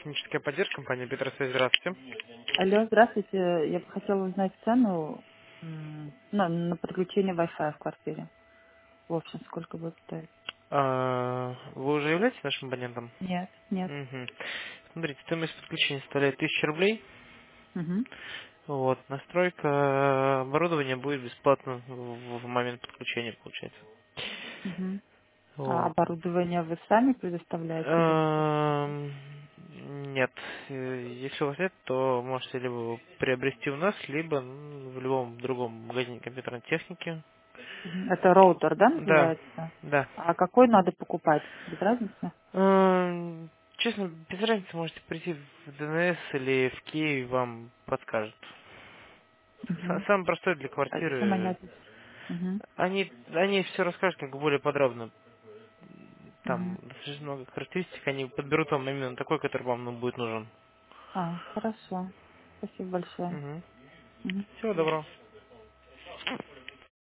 техническая поддержка, компания Петросвязь, здравствуйте. Алло, здравствуйте. Я бы хотела узнать цену на подключение Wi-Fi в квартире. В общем, сколько будет стоить? Вы уже являетесь нашим абонентом? Нет, нет. Мгм. Смотрите, стоимость подключения составляет 1000 рублей. Угу, Вот, настройка оборудования будет бесплатно в момент подключения, получается. угу. А Вот. оборудование вы сами предоставляете или кто-то? Эм, Нет, если у вас нет, то можете либо его приобрести у нас, либо в любом другом магазине компьютерной техники. Мгм. Это роутер, да, Да, называется? да. А какой надо покупать? Без разницы? Честно, без разницы, можете прийти в ДНС или в Киев, вам подскажут. Угу. Самый простой для А чем они квартиры. отличаются? Угу, Они все расскажут как бы более подробно. Там угу. достаточно много характеристик, они подберут вам именно такой, который вам будет нужен. А, хорошо. Спасибо большое. Угу. Мгм. Всего доброго.